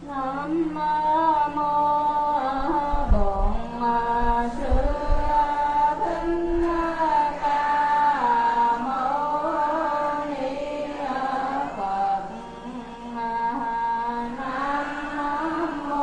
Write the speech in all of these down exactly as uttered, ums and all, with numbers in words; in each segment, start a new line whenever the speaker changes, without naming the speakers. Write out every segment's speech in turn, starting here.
Nam mô Bổn Sư Thích Ca Mâu Ni Phật. Nam mô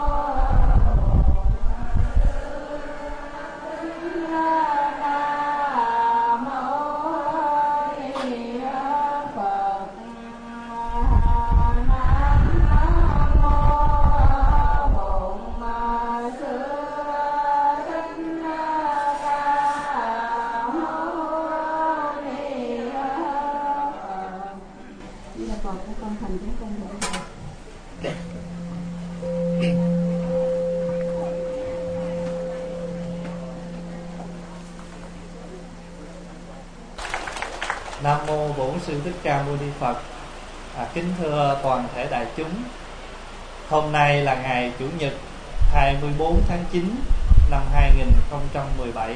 Nam mô Bổn Sư Thích Ca Mâu Ni Phật. À, kính thưa toàn thể đại chúng, hôm nay là ngày Chủ nhật hai mươi bốn tháng chín năm hai nghìn không trăm mười bảy.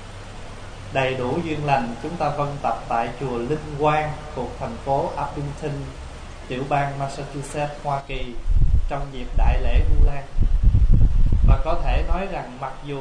Đầy đủ duyên lành, chúng ta vân tập tại chùa Linh Quang thuộc thành phố Abington, tiểu bang Massachusetts, Hoa Kỳ, trong dịp đại lễ Vu Lan. Và có thể nói rằng mặc dù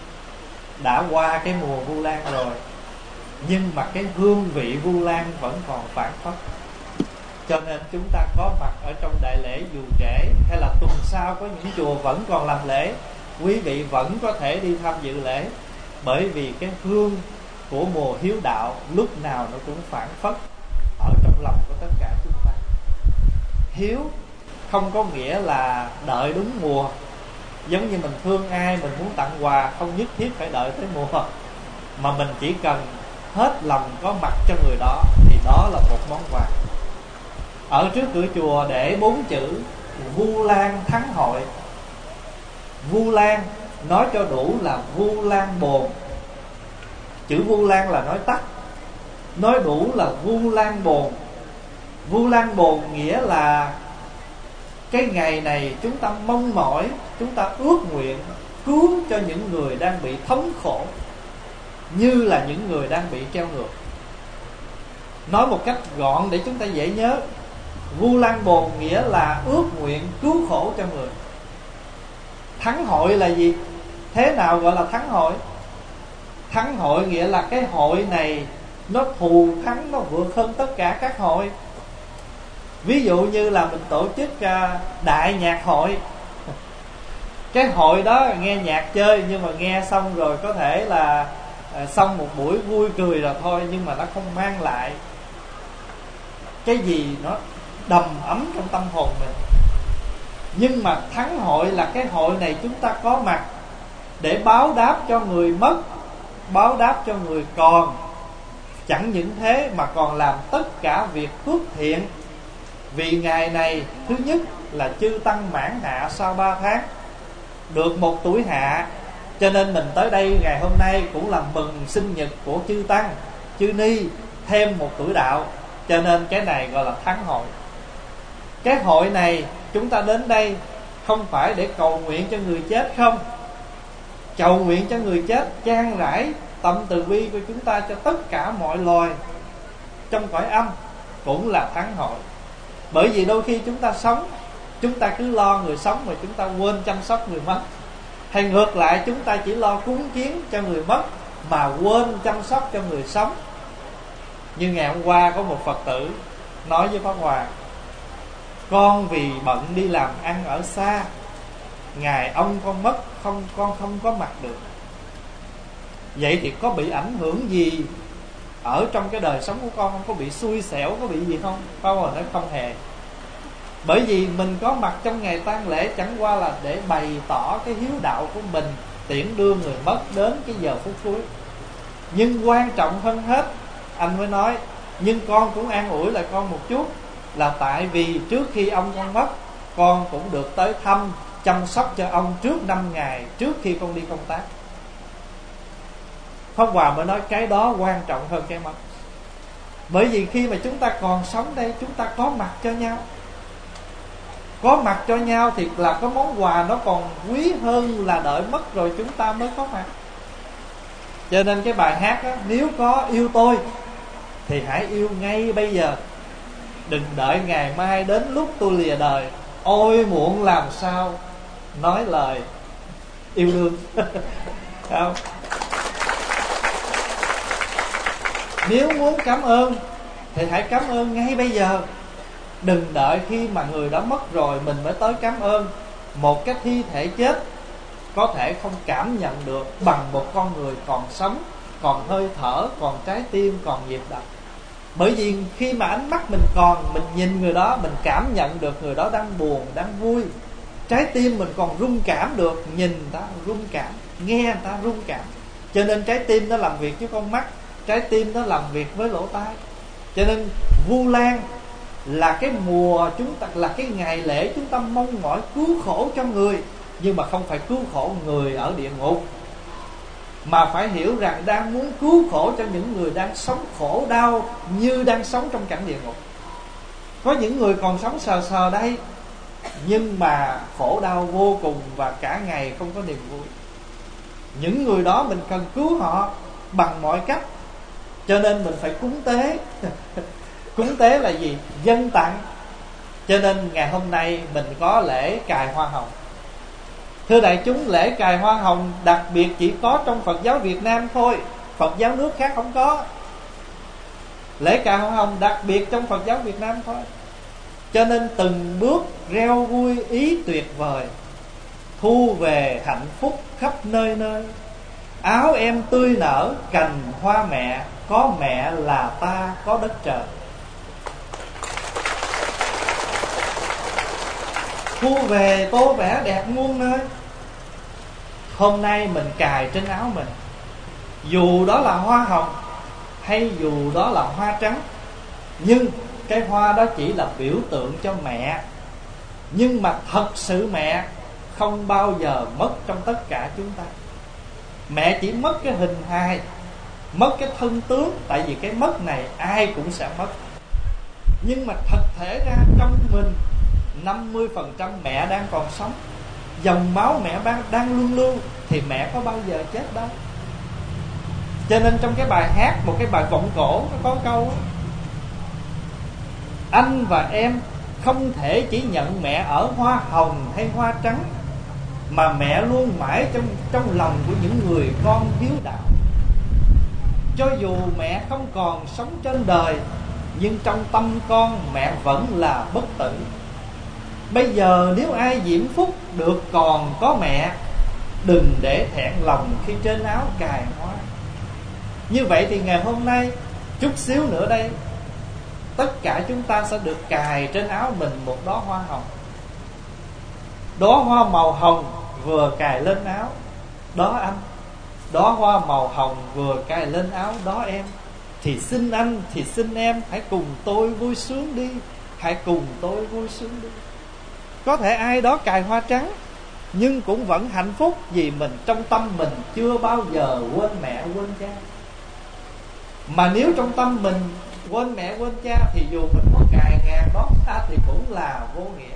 đã qua cái mùa Vu Lan rồi, nhưng mà cái hương vị Vu Lan vẫn còn phảng phất. Cho nên chúng ta có mặt ở trong đại lễ dù trễ hay là tuần sau có những chùa vẫn còn làm lễ, quý vị vẫn có thể đi tham dự lễ. Bởi vì cái hương của mùa hiếu đạo lúc nào nó cũng phảng phất ở trong lòng của tất cả chúng ta. Hiếu không có nghĩa là đợi đúng mùa. Giống như mình thương ai, mình muốn tặng quà, không nhất thiết phải đợi tới mùa, mà mình chỉ cần hết lòng có mặt cho người đó thì đó là một món quà. Ở trước cửa chùa để bốn chữ Vu Lan Thắng Hội. Vu Lan nói cho đủ là Vu Lan Bồn. Chữ Vu Lan là nói tắt, nói đủ là Vu Lan Bồn. Vu Lan Bồn nghĩa là cái ngày này chúng ta mong mỏi, chúng ta ước nguyện cứu cho những người đang bị thống khổ, như là những người đang bị treo ngược. Nói một cách gọn để chúng ta dễ nhớ, Vu Lan Bồn nghĩa là ước nguyện cứu khổ cho người. Thắng hội là gì? Thế nào gọi là thắng hội? Thắng hội nghĩa là cái hội này nó thù thắng, nó vượt hơn tất cả các hội. Ví dụ như là mình tổ chức đại nhạc hội. Cái hội đó nghe nhạc chơi, nhưng mà nghe xong rồi có thể là xong một buổi vui cười rồi thôi, nhưng mà nó không mang lại cái gì nó đầm ấm trong tâm hồn mình. Nhưng mà thắng hội là cái hội này chúng ta có mặt để báo đáp cho người mất, báo đáp cho người còn. Chẳng những thế mà còn làm tất cả việc phước thiện. Vì ngày này thứ nhất là chư tăng mãn hạ sau ba tháng, được một tuổi hạ, cho nên mình tới đây ngày hôm nay cũng là mừng sinh nhật của chư tăng, chư ni thêm một tuổi đạo. Cho nên cái này gọi là thắng hội. Cái hội này chúng ta đến đây không phải để cầu nguyện cho người chết không. Cầu nguyện cho người chết, chan rãi tâm từ bi của chúng ta cho tất cả mọi loài trong cõi âm cũng là thắng hội. Bởi vì đôi khi chúng ta sống, chúng ta cứ lo người sống mà chúng ta quên chăm sóc người mất. Hay ngược lại, chúng ta chỉ lo cúng kiến cho người mất mà quên chăm sóc cho người sống. Như ngày hôm qua có một Phật tử nói với Pháp Hòa: con vì bận đi làm ăn ở xa, ngày ông con mất, không con không có mặt được. Vậy thì có bị ảnh hưởng gì ở trong cái đời sống của con không? Có bị xui xẻo, có bị gì không? Pháp Hòa nói không hề. Bởi vì mình có mặt trong ngày tang lễ chẳng qua là để bày tỏ cái hiếu đạo của mình, tiễn đưa người mất đến cái giờ phút cuối. Nhưng quan trọng hơn hết, anh mới nói, nhưng con cũng an ủi lại con một chút, là tại vì trước khi ông con mất, con cũng được tới thăm, chăm sóc cho ông trước năm ngày trước khi con đi công tác. Pháp Hòa mới nói cái đó quan trọng hơn cái mất. Bởi vì khi mà chúng ta còn sống đây, chúng ta có mặt cho nhau. Có mặt cho nhau thì là cái món quà nó còn quý hơn là đợi mất rồi chúng ta mới có mặt. Cho nên cái bài hát đó, nếu có yêu tôi thì hãy yêu ngay bây giờ, đừng đợi ngày mai đến lúc tôi lìa đời ôi muộn làm sao nói lời yêu đương. Không? Nếu muốn cảm ơn thì hãy cảm ơn ngay bây giờ. Đừng đợi khi mà người đó mất rồi mình mới tới cảm ơn. Một cái thi thể chết có thể không cảm nhận được bằng một con người còn sống, còn hơi thở, còn trái tim, còn nhịp đập. Bởi vì khi mà ánh mắt mình còn, mình nhìn người đó, mình cảm nhận được người đó đang buồn, đang vui. Trái tim mình còn rung cảm được, nhìn người ta rung cảm, nghe người ta rung cảm. Cho nên trái tim nó làm việc với con mắt, trái tim nó làm việc với lỗ tai. Cho nên Vu Lan là cái mùa chúng ta, là cái ngày lễ chúng ta mong mỏi cứu khổ cho người, nhưng mà không phải cứu khổ người ở địa ngục, mà phải hiểu rằng đang muốn cứu khổ cho những người đang sống khổ đau như đang sống trong cảnh địa ngục. Có những người còn sống sờ sờ đây, nhưng mà khổ đau vô cùng và cả ngày không có niềm vui. Những người đó mình cần cứu họ bằng mọi cách. Cho nên mình phải cúng tế. Cúng tế là gì? Dâng tặng. Cho nên ngày hôm nay mình có lễ cài hoa hồng. Thưa đại chúng, lễ cài hoa hồng đặc biệt chỉ có trong Phật giáo Việt Nam thôi, Phật giáo nước khác không có. Lễ cài hoa hồng đặc biệt trong Phật giáo Việt Nam thôi. Cho nên từng bước reo vui ý tuyệt vời, thu về hạnh phúc khắp nơi nơi. Áo em tươi nở cành hoa mẹ, có mẹ là ta có đất trời. Thu về tô vẽ đẹp muôn nơi. Hôm nay mình cài trên áo mình, dù đó là hoa hồng hay dù đó là hoa trắng, nhưng cái hoa đó chỉ là biểu tượng cho mẹ. Nhưng mà thật sự mẹ không bao giờ mất trong tất cả chúng ta. Mẹ chỉ mất cái hình hài, mất cái thân tướng. Tại vì cái mất này ai cũng sẽ mất. Nhưng mà thật thể ra trong mình năm mươi phần trăm mẹ đang còn sống. Dòng máu mẹ đang, đang luôn lưu, thì mẹ có bao giờ chết đâu. Cho nên trong cái bài hát, một cái bài vọng cổ, nó có câu: anh và em không thể chỉ nhận mẹ ở hoa hồng hay hoa trắng, mà mẹ luôn mãi trong, trong lòng của những người con hiếu đạo. Cho dù mẹ không còn sống trên đời, nhưng trong tâm con mẹ vẫn là bất tử. Bây giờ nếu ai diễm phúc được còn có mẹ, đừng để thẹn lòng khi trên áo cài hoa. Như vậy thì ngày hôm nay, chút xíu nữa đây, tất cả chúng ta sẽ được cài trên áo mình một đóa hoa hồng. Đóa hoa màu hồng vừa cài lên áo, đó anh. Đóa hoa màu hồng vừa cài lên áo, đó em. Thì xin anh, thì xin em, hãy cùng tôi vui sướng đi. Hãy cùng tôi vui sướng đi. Có thể ai đó cài hoa trắng, nhưng cũng vẫn hạnh phúc, vì mình trong tâm mình chưa bao giờ quên mẹ quên cha. Mà nếu trong tâm mình quên mẹ quên cha, thì dù mình có cài ngàn đó ta thì cũng là vô nghĩa.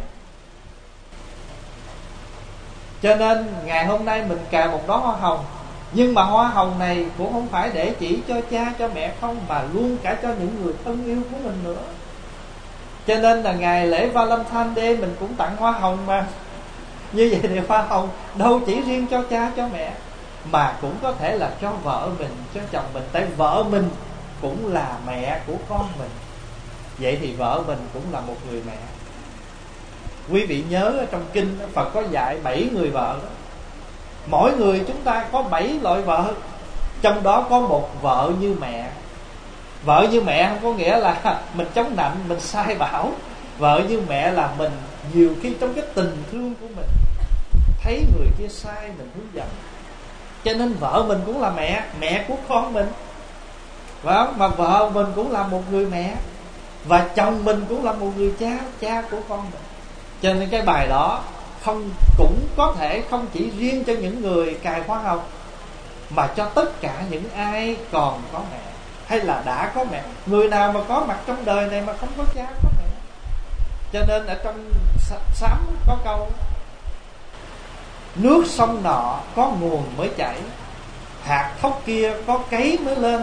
Cho nên ngày hôm nay mình cài một đóa hoa hồng, nhưng mà hoa hồng này cũng không phải để chỉ cho cha cho mẹ không, mà luôn cả cho những người thân yêu của mình nữa. Cho nên là ngày lễ Valentine Day mình cũng tặng hoa hồng mà. Như vậy thì hoa hồng đâu chỉ riêng cho cha cho mẹ, mà cũng có thể là cho vợ mình, cho chồng mình. Tại vợ mình cũng là mẹ của con mình. Vậy thì vợ mình cũng là một người mẹ. Quý vị nhớ ở trong kinh Phật có dạy bảy người vợ đó. Mỗi người chúng ta có bảy loại vợ, trong đó có một vợ như mẹ. Vợ như mẹ không có nghĩa là mình chống nạnh, mình sai bảo. Vợ như mẹ là mình nhiều khi trong cái tình thương của mình, thấy người kia sai mình hướng dẫn. Cho nên vợ mình cũng là mẹ, mẹ của con mình. Phải không? Mà vợ mình cũng là một người mẹ, và chồng mình cũng là một người cha, cha của con mình. Cho nên cái bài đó không, cũng có thể không chỉ riêng cho những người cài hoa hồng, mà cho tất cả những ai còn có mẹ, hay là đã có mẹ. Người nào mà có mặt trong đời này mà không có cha có mẹ. Cho nên ở trong Sám có câu: nước sông nọ có nguồn mới chảy, hạt thóc kia có cấy mới lên.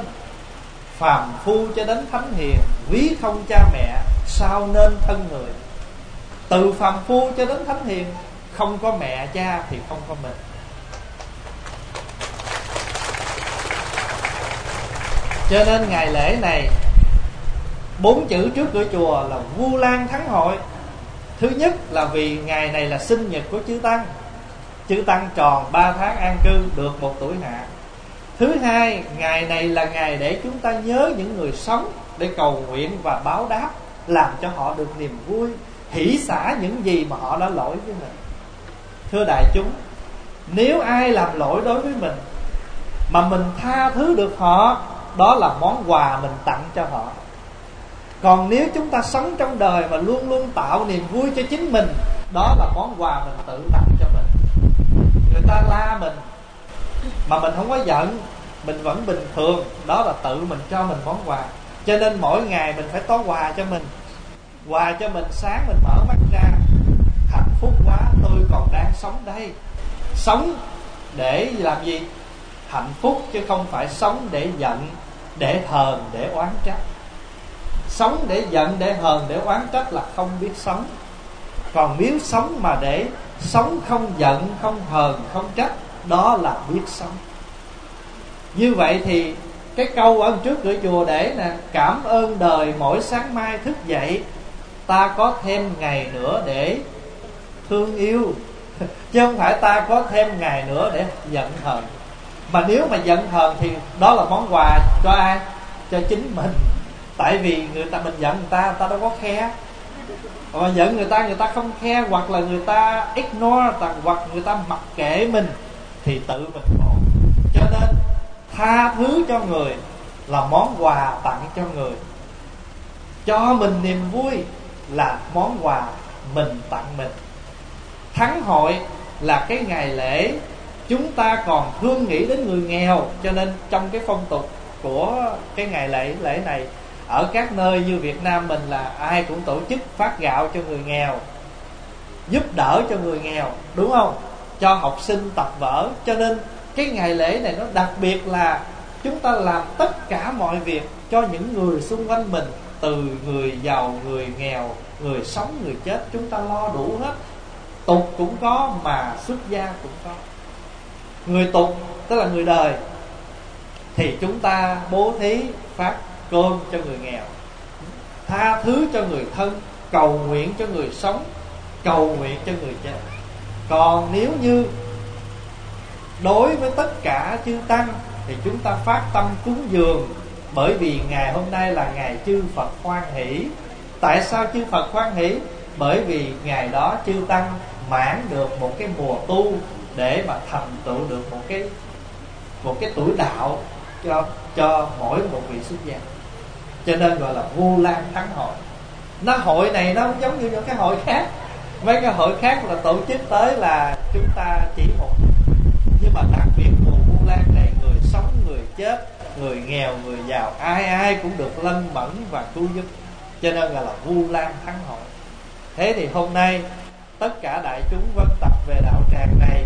Phàm phu cho đến thánh hiền, quý không cha mẹ, sao nên thân người. Từ phàm phu cho đến thánh hiền, không có mẹ cha thì không có mình. Cho nên ngày lễ này, bốn chữ trước cửa chùa là Vu Lan Thắng Hội. Thứ nhất là vì ngày này là sinh nhật của chư Tăng. Chư Tăng tròn ba tháng an cư, được một tuổi hạ. Thứ hai, ngày này là ngày để chúng ta nhớ những người sống, để cầu nguyện và báo đáp, làm cho họ được niềm vui, hỷ xả những gì mà họ đã lỗi với mình. Thưa đại chúng, nếu ai làm lỗi đối với mình mà mình tha thứ được họ, đó là món quà mình tặng cho họ. Còn nếu chúng ta sống trong đời mà luôn luôn tạo niềm vui cho chính mình, đó là món quà mình tự tặng cho mình. Người ta la mình mà mình không có giận, mình vẫn bình thường, đó là tự mình cho mình món quà. Cho nên mỗi ngày mình phải có quà cho mình. Quà cho mình, sáng mình mở mắt ra, hạnh phúc quá, tôi còn đang sống đây. Sống để làm gì? Hạnh phúc, chứ không phải sống để giận, để hờn, để oán trách. Sống để giận, để hờn, để oán trách là không biết sống. Còn nếu sống mà để sống không giận, không hờn, không trách, đó là biết sống. Như vậy thì cái câu ở trước cửa chùa để nè: cảm ơn đời mỗi sáng mai thức dậy, ta có thêm ngày nữa để thương yêu. Chứ không phải ta có thêm ngày nữa để giận hờn. Mà nếu mà giận hờn thì đó là món quà cho ai? Cho chính mình. Tại vì người ta, mình giận người ta, người ta đâu có khe. Mà giận người ta, người ta không khe, hoặc là người ta ignore, hoặc người ta mặc kệ mình, thì tự mình khổ. Cho nên tha thứ cho người là món quà tặng cho người. Cho mình niềm vui là món quà mình tặng mình. Thắng hội là cái ngày lễ chúng ta còn thương nghĩ đến người nghèo. Cho nên trong cái phong tục của cái ngày lễ lễ này, ở các nơi như Việt Nam mình là ai cũng tổ chức phát gạo cho người nghèo, giúp đỡ cho người nghèo, đúng không? Cho học sinh tập vở. Cho nên cái ngày lễ này nó đặc biệt là chúng ta làm tất cả mọi việc cho những người xung quanh mình. Từ người giàu, người nghèo, người sống, người chết, chúng ta lo đủ hết. Tục cũng có mà xuất gia cũng có. Người tục tức là người đời thì chúng ta bố thí phát cơm cho người nghèo, tha thứ cho người thân, cầu nguyện cho người sống, cầu nguyện cho người chết. Còn nếu như đối với tất cả chư Tăng thì chúng ta phát tâm cúng dường. Bởi vì ngày hôm nay là ngày chư Phật hoan hỷ. Tại sao chư Phật hoan hỷ? Bởi vì ngày đó chư Tăng mãn được một cái mùa tu, để mà thành tựu được một cái một cái tuổi đạo cho cho mỗi một vị xuất gia. Cho nên gọi là Vu Lan Thắng Hội. Nó hội này nó không giống như những cái hội khác. Mấy cái hội khác là tổ chức tới là chúng ta chỉ một, nhưng mà đặc biệt mùa Vu Lan này, người sống, người chết, người nghèo, người giàu, ai ai cũng được lân mẫn và cứu giúp. Cho nên gọi là Vu Lan Thắng Hội. Thế thì hôm nay tất cả đại chúng vân tập về đạo tràng này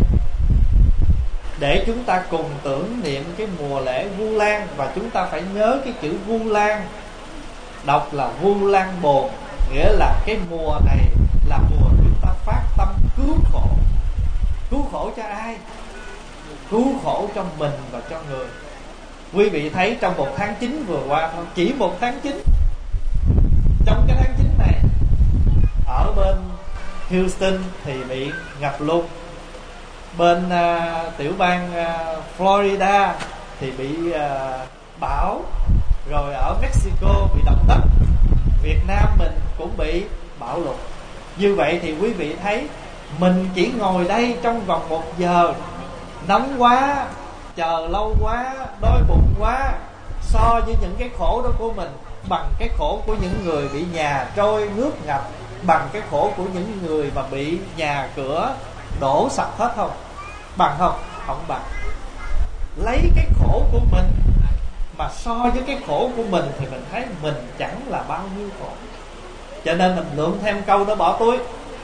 để chúng ta cùng tưởng niệm cái mùa lễ Vu Lan. Và chúng ta phải nhớ cái chữ Vu Lan, đọc là Vu Lan Bồn, nghĩa là cái mùa này là mùa chúng ta phát tâm cứu khổ. Cứu khổ cho ai? Cứu khổ cho mình và cho người. Quý vị thấy trong một tháng chín vừa qua thôi, chỉ một tháng chín, trong cái tháng chín này, ở bên Houston thì bị ngập lụt, bên uh, tiểu bang uh, Florida thì bị uh, bão, rồi ở Mexico bị động đất, Việt Nam mình cũng bị bão lụt. Như vậy thì quý vị thấy mình chỉ ngồi đây trong vòng một giờ, nóng quá, chờ lâu quá, đói bụng quá, so với những cái khổ đó của mình bằng cái khổ của những người bị nhà trôi nước ngập, bằng cái khổ của những người mà bị nhà cửa đổ sập hết không? Bằng không? Không bằng. Lấy cái khổ của mình mà so với cái khổ của mình thì mình thấy mình chẳng là bao nhiêu khổ. Cho nên mình lượm thêm câu đó bỏ túi.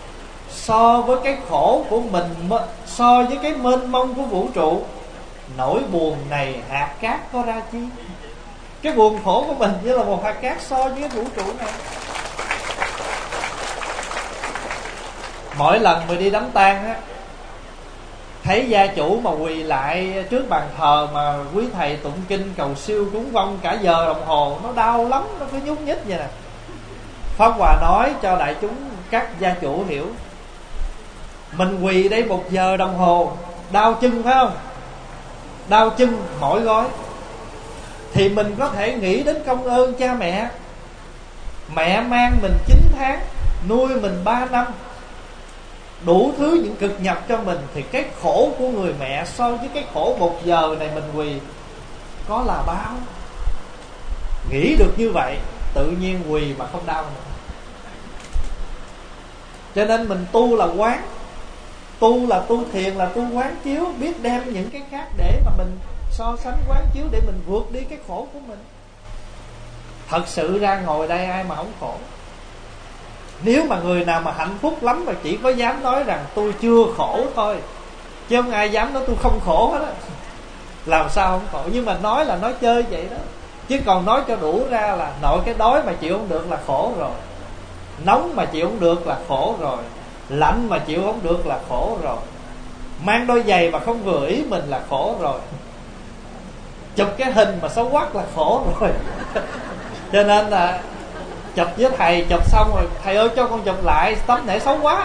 So với cái khổ của mình, so với cái mênh mông của vũ trụ, nỗi buồn này hạt cát có ra chi? Cái buồn khổ của mình như là một hạt cát so với cái vũ trụ này. Mỗi lần mà đi đám tang á, thấy gia chủ mà quỳ lại trước bàn thờ mà quý thầy tụng kinh cầu siêu cúng vong cả giờ đồng hồ, nó đau lắm, nó cứ nhúc nhích vậy nè. Pháp Hòa nói cho đại chúng các gia chủ hiểu, mình quỳ đây một giờ đồng hồ, đau chân phải không? Đau chân mỏi gối, thì mình có thể nghĩ đến công ơn cha mẹ. Mẹ mang mình chín tháng, nuôi mình ba năm, đủ thứ những cực nhọc cho mình, thì cái khổ của người mẹ so với cái khổ một giờ này mình quỳ có là bao. Nghĩ được như vậy, tự nhiên quỳ mà không đau nữa. Cho nên mình tu là quán, tu là tu thiền, là tu quán chiếu, biết đem những cái khác để mà mình so sánh quán chiếu, để mình vượt đi cái khổ của mình. Thật sự ra ngồi đây ai mà không khổ. Nếu mà người nào mà hạnh phúc lắm mà chỉ có dám nói rằng tôi chưa khổ thôi, chứ không ai dám nói tôi không khổ hết á. Làm sao không khổ? Nhưng mà nói là nói chơi vậy đó. Chứ còn nói cho đủ ra là nội cái đói mà chịu không được là khổ rồi, nóng mà chịu không được là khổ rồi, lạnh mà chịu không được là khổ rồi, mang đôi giày mà không vừa ý mình là khổ rồi, chụp cái hình mà xấu quắc là khổ rồi. Cho nên là chụp với thầy, chụp xong rồi thầy ơi cho con chụp lại tấm này xấu quá.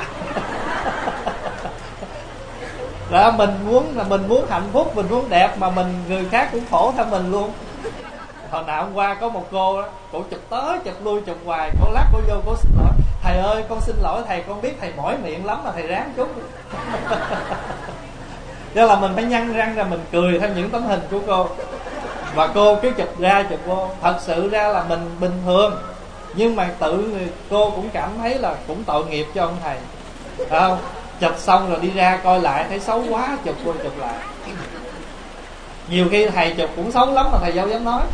Đó, mình muốn là mình muốn hạnh phúc, mình muốn đẹp, mà mình người khác cũng khổ theo mình luôn. Hồi nào hôm qua có một cô đó, cô chụp tới chụp lui chụp hoài, cô lát cô vô cô xin lỗi, thầy ơi con xin lỗi thầy, con biết thầy mỏi miệng lắm mà thầy ráng chút. Cho là mình phải nhăn răng ra mình cười theo những tấm hình của cô. Và cô cứ chụp ra chụp vô, thật sự ra là mình bình thường, nhưng mà tự người cô cũng cảm thấy là cũng tội nghiệp cho ông thầy, phải không? Chụp xong rồi đi ra coi lại thấy xấu quá, chụp qua chụp lại. Nhiều khi thầy chụp cũng xấu lắm mà thầy đâu dám nói.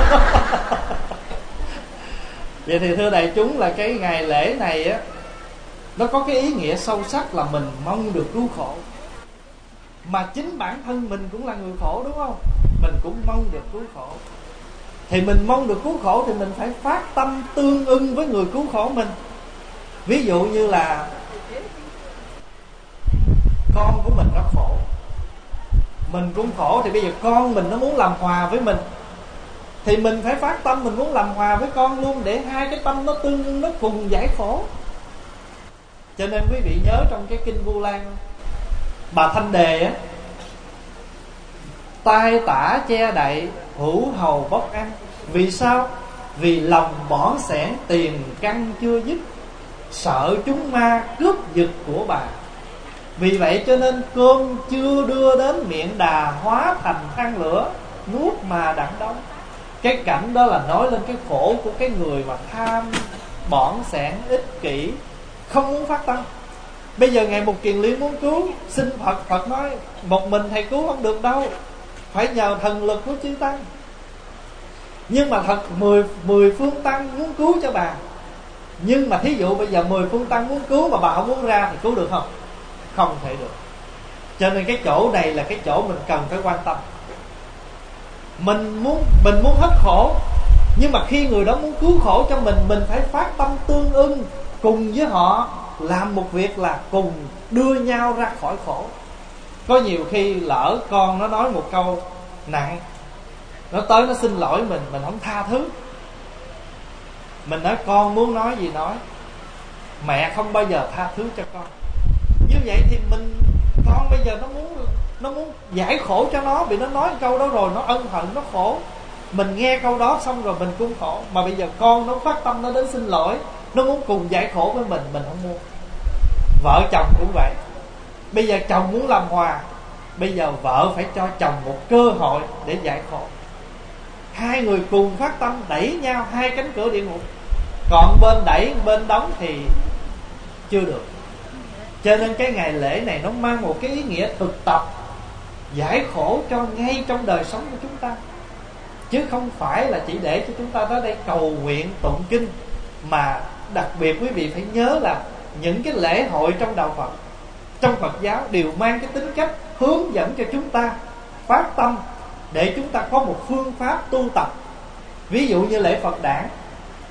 Vậy thì thưa đại chúng, là cái ngày lễ này á, nó có cái ý nghĩa sâu sắc là mình mong được cứu khổ. Mà chính bản thân mình cũng là người khổ, đúng không? Mình cũng mong được cứu khổ. Thì mình mong được cứu khổ thì mình phải phát tâm tương ưng với người cứu khổ mình. Ví dụ như là con của mình nó khổ, mình cũng khổ, thì bây giờ con mình nó muốn làm hòa với mình, thì mình phải phát tâm mình muốn làm hòa với con luôn, để hai cái tâm nó tương ưng, nó cùng giải khổ. Cho nên quý vị nhớ trong cái kinh Vu Lan, bà Thanh Đề á, tai tả che đậy, hữu hầu bốc ăn. Vì sao? Vì lòng bỏn sẻn tiền căn chưa dứt, sợ chúng ma cướp giật của bà. Vì vậy cho nên cơm chưa đưa đến miệng đà, hóa thành than lửa, nuốt mà đặng đóng. Cái cảnh đó là nói lên cái khổ của cái người mà tham, bỏn sẻn, ích kỷ, không muốn phát tâm. Bây giờ Ngài Mục Kiền Liên muốn cứu, xin Phật, Phật nói một mình thầy cứu không được đâu, phải nhờ thần lực của chư Tăng. Nhưng mà thật mười, mười phương Tăng muốn cứu cho bà. Nhưng mà thí dụ bây giờ mười phương Tăng muốn cứu mà bà không muốn ra thì cứu được không? Không thể được. Cho nên cái chỗ này là cái chỗ mình cần phải quan tâm. Mình muốn mình muốn hết khổ, nhưng mà khi người đó muốn cứu khổ cho mình, mình phải phát tâm tương ưng cùng với họ, làm một việc là cùng đưa nhau ra khỏi khổ. Có nhiều khi lỡ con nó nói một câu nặng, nó tới nó xin lỗi mình, mình không tha thứ. Mình nói con muốn nói gì nói, mẹ không bao giờ tha thứ cho con. Như vậy thì mình, con bây giờ nó muốn nó muốn giải khổ cho nó, vì nó nói câu đó rồi nó ân hận, nó khổ. Mình nghe câu đó xong rồi mình cũng khổ. Mà bây giờ con nó phát tâm nó đến xin lỗi, nó muốn cùng giải khổ với mình, mình không muốn. Vợ chồng cũng vậy. Bây giờ chồng muốn làm hòa, bây giờ vợ phải cho chồng một cơ hội để giải khổ. Hai người cùng phát tâm đẩy nhau hai cánh cửa địa ngục. Còn bên đẩy bên đóng thì chưa được. Cho nên cái ngày lễ này nó mang một cái ý nghĩa thực tập giải khổ cho ngay trong đời sống của chúng ta, chứ không phải là chỉ để cho chúng ta tới đây cầu nguyện tụng kinh. Mà đặc biệt quý vị phải nhớ là những cái lễ hội trong đạo Phật, trong Phật giáo đều mang cái tính cách hướng dẫn cho chúng ta phát tâm, để chúng ta có một phương pháp tu tập. Ví dụ như lễ Phật đản,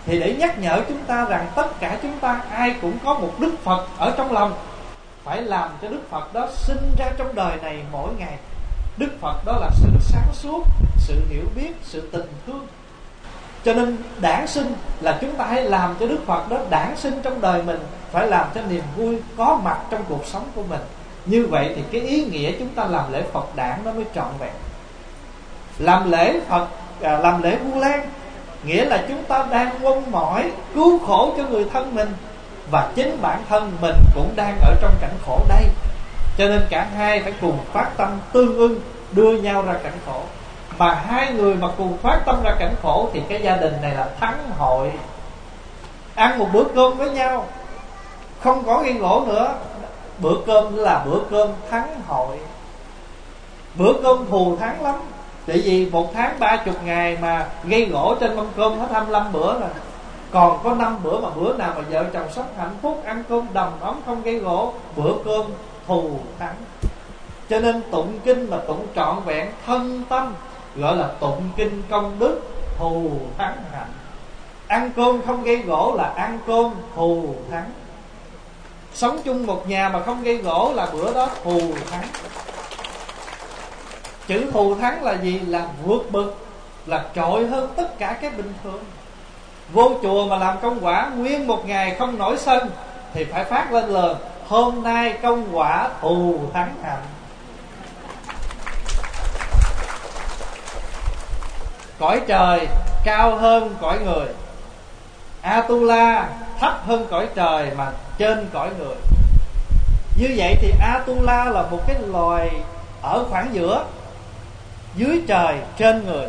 thì để nhắc nhở chúng ta rằng tất cả chúng ta ai cũng có một Đức Phật ở trong lòng, phải làm cho Đức Phật đó sinh ra trong đời này mỗi ngày. Đức Phật đó là sự sáng suốt, sự hiểu biết, sự tình thương. Cho nên đản sinh là chúng ta hãy làm cho Đức Phật đó đản sinh trong đời mình, phải làm cho niềm vui có mặt trong cuộc sống của mình. Như vậy thì cái ý nghĩa chúng ta làm lễ Phật đản nó mới trọn vẹn. Làm lễ Phật, à, làm lễ Vu Lan nghĩa là chúng ta đang mong mỏi cứu khổ cho người thân mình, và chính bản thân mình cũng đang ở trong cảnh khổ đây. Cho nên cả hai phải cùng phát tâm tương ưng, đưa nhau ra cảnh khổ. Mà hai người mà cùng phát tâm ra cảnh khổ thì cái gia đình này là thắng hội. Ăn một bữa cơm với nhau, không có gây gỗ nữa. Bữa cơm là bữa cơm thắng hội. Bữa cơm thù thắng lắm. Tại vì một tháng ba chục ngày mà gây gỗ trên mâm cơm hết hai mươi lăm bữa rồi. Còn có năm bữa mà bữa nào mà vợ chồng sống hạnh phúc, ăn cơm đầm ấm không gây gỗ, bữa cơm thù thắng. Cho nên tụng kinh mà tụng trọn vẹn thân tâm, gọi là tụng kinh công đức thù thắng hạnh. Ăn cơm không gây gỗ là ăn cơm thù thắng. Sống chung một nhà mà không gây gỗ là bữa đó thù thắng. Chữ thù thắng là gì? Là vượt bực, là trội hơn tất cả cái bình thường. Vô chùa mà làm công quả nguyên một ngày không nổi sân thì phải phát lên lời: hôm nay công quả thù thắng hạnh. Cõi trời cao hơn cõi người, Atula thấp hơn cõi trời mà trên cõi người. Như vậy thì Atula là một cái loài ở khoảng giữa, dưới trời trên người.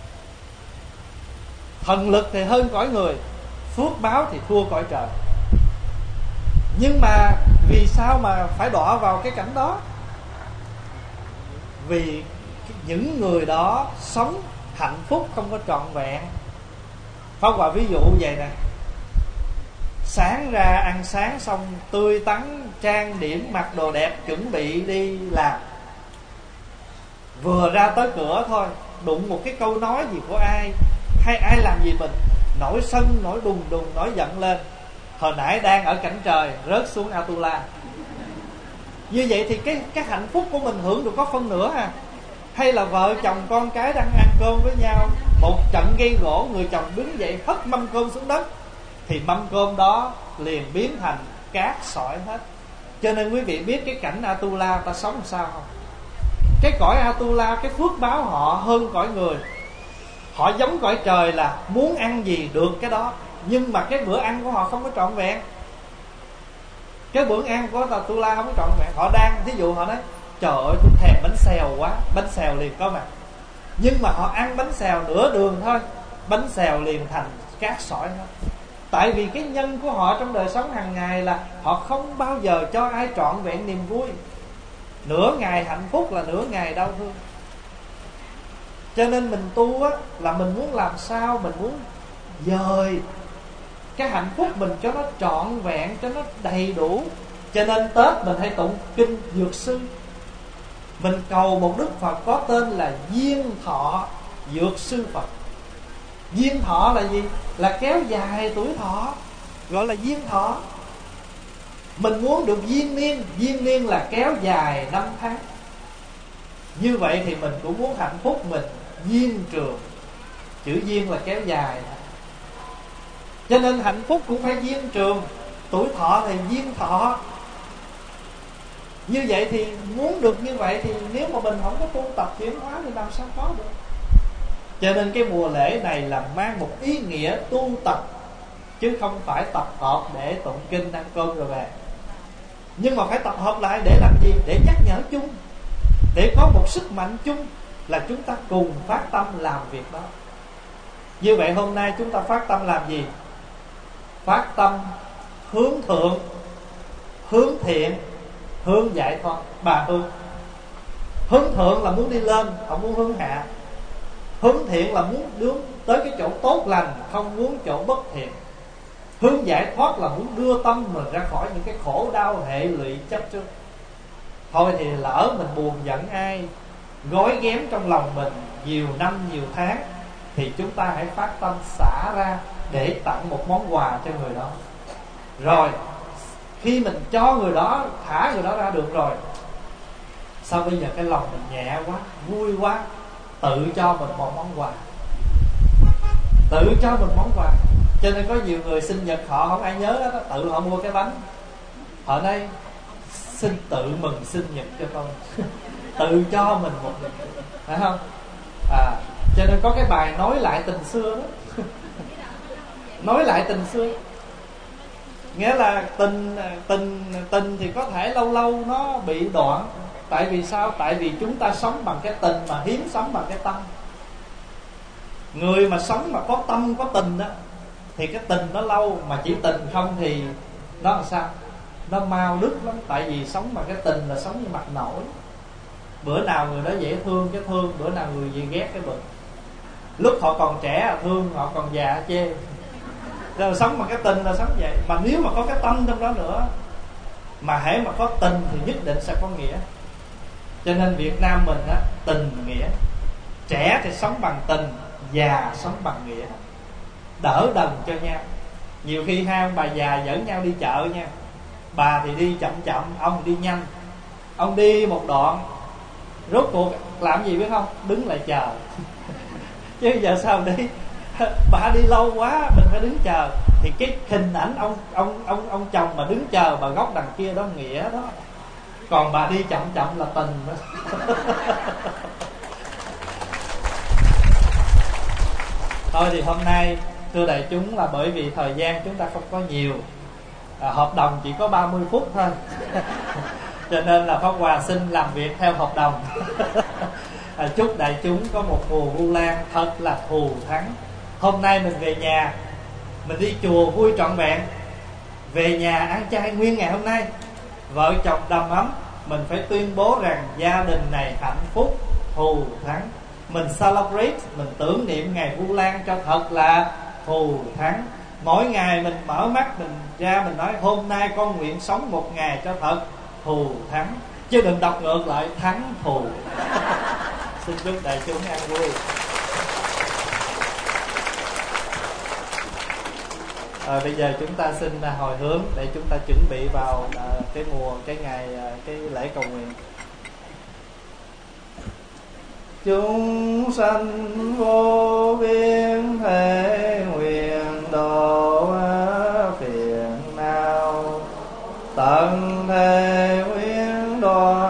Thần lực thì hơn cõi người, phước báo thì thua cõi trời. Nhưng mà vì sao mà phải đọa vào cái cảnh đó? Vì những người đó sống hạnh phúc không có trọn vẹn. Pháp Hòa ví dụ vậy nè: sáng ra ăn sáng xong tươi tắn, trang điểm, mặc đồ đẹp, chuẩn bị đi làm. Vừa ra tới cửa thôi, đụng một cái câu nói gì của ai, hay ai làm gì mình, nổi sân, nổi đùng đùng, nổi giận lên. Hồi nãy đang ở cảnh trời, rớt xuống Atula. Như vậy thì cái, cái hạnh phúc của mình hưởng được có phân nửa ha. Hay là vợ chồng con cái đang ăn cơm với nhau, một trận gây gỗ, người chồng đứng dậy hất mâm cơm xuống đất, thì mâm cơm đó liền biến thành cát sỏi hết. Cho nên quý vị biết cái cảnh Atula ta sống làm sao không? Cái cõi Atula, cái phước báo họ hơn cõi người. Họ giống cõi trời là muốn ăn gì được cái đó, nhưng mà cái bữa ăn của họ không có trọn vẹn. Cái bữa ăn của Atula không có trọn vẹn. Họ đang, thí dụ họ nói: trời ơi tôi thèm bánh xèo quá, bánh xèo liền có mặt. Nhưng mà họ ăn bánh xèo nửa đường thôi, bánh xèo liền thành cát sỏi hết. Tại vì cái nhân của họ trong đời sống hàng ngày là họ không bao giờ cho ai trọn vẹn niềm vui. Nửa ngày hạnh phúc là nửa ngày đau thương. Cho nên mình tu á, là mình muốn làm sao mình muốn dời cái hạnh phúc mình cho nó trọn vẹn, cho nó đầy đủ. Cho nên Tết mình hay tụng kinh Dược Sư. Mình cầu một Đức Phật có tên là Diên Thọ Dược Sư Phật. Diên thọ là gì? Là kéo dài tuổi thọ, gọi là diên thọ. Mình muốn được diên niên. Diên niên là kéo dài năm tháng. Như vậy thì mình cũng muốn hạnh phúc mình diên trường. Chữ diên là kéo dài. Cho nên hạnh phúc cũng phải diên trường. Tuổi thọ thì diên thọ. Như vậy thì muốn được như vậy thì nếu mà mình không có tu tập chuyển hóa thì làm sao có được. Cho nên cái mùa lễ này là mang một ý nghĩa tu tập, chứ không phải tập hợp để tụng kinh ăn cơm rồi về. Nhưng mà phải tập hợp lại để làm gì? Để nhắc nhở chung, để có một sức mạnh chung, là chúng ta cùng phát tâm làm việc đó. Như vậy hôm nay chúng ta phát tâm làm gì? Phát tâm hướng thượng, hướng thiện, hướng giải thoát. Bà hướng Hướng thượng là muốn đi lên, không muốn hướng hạ. Hướng thiện là muốn đưa tới cái chỗ tốt lành, không muốn chỗ bất thiện. Hướng giải thoát là muốn đưa tâm mình ra khỏi những cái khổ đau hệ lụy chấp trước. Thôi thì lỡ mình buồn giận ai, gói ghém trong lòng mình nhiều năm nhiều tháng, thì chúng ta hãy phát tâm xả ra, để tặng một món quà cho người đó. Rồi khi mình cho người đó, thả người đó ra được rồi, sao bây giờ cái lòng mình nhẹ quá, vui quá, tự cho mình một món quà, tự cho mình món quà. Cho nên có nhiều người sinh nhật họ không ai nhớ đó, tự họ mua cái bánh, họ nói xin tự mừng sinh nhật cho tôi. Tự cho mình một niềm vui, phải không? À, cho nên có cái bài nói lại tình xưa đó. Nói lại tình xưa, nghĩa là tình tình tình thì có thể lâu lâu nó bị đoạn. Tại vì sao? Tại vì chúng ta sống bằng cái tình mà hiếm sống bằng cái tâm. Người mà sống mà có tâm có tình đó thì cái tình nó lâu, mà chỉ tình không thì nó làm sao? Nó mau đứt lắm. Tại vì sống bằng cái tình là sống như mặt nổi. Bữa nào người đó dễ thương cái thương, bữa nào người gì ghét cái bực. Lúc họ còn trẻ là thương, họ còn già chê. Rồi sống bằng cái tình là sống vậy. Mà nếu mà có cái tâm trong đó nữa, mà hễ mà có tình thì nhất định sẽ có nghĩa. Cho nên Việt Nam mình á, tình nghĩa. Trẻ thì sống bằng tình, già sống bằng nghĩa, đỡ đần cho nhau. Nhiều khi hai ông bà già dẫn nhau đi chợ nha, bà thì đi chậm chậm, ông đi nhanh. Ông đi một đoạn, rốt cuộc làm gì biết không? Đứng lại chờ. Chứ giờ sao đi? Bà đi lâu quá, mình phải đứng chờ. Thì cái hình ảnh ông ông ông ông chồng mà đứng chờ bà góc đằng kia đó nghĩa đó. Còn bà đi chậm chậm là tình đó. Thôi thì hôm nay thưa đại chúng, là bởi vì thời gian chúng ta không có nhiều, à, hợp đồng chỉ có ba mươi phút thôi. Cho nên là Pháp Hòa xin làm việc theo hợp đồng. À, chúc đại chúng có một mùa Vu Lan thật là thù thắng. Hôm nay mình về nhà, mình đi chùa vui trọn vẹn, về nhà ăn chay nguyên ngày hôm nay, vợ chồng đầm ấm. Mình phải tuyên bố rằng gia đình này hạnh phúc, thù thắng. Mình celebrate, mình tưởng niệm ngày Vu Lan cho thật là thù thắng. Mỗi ngày mình mở mắt mình ra, mình nói hôm nay con nguyện sống một ngày cho thật thù thắng. Chứ đừng đọc ngược lại thắng thù. Xin chúc đại chúng an vui. À, bây giờ chúng ta xin hồi hướng để chúng ta chuẩn bị vào à, cái mùa, cái ngày, à, cái lễ cầu nguyện. Chúng sanh vô biên thể nguyện độ phiền não, tận thể nguyện độ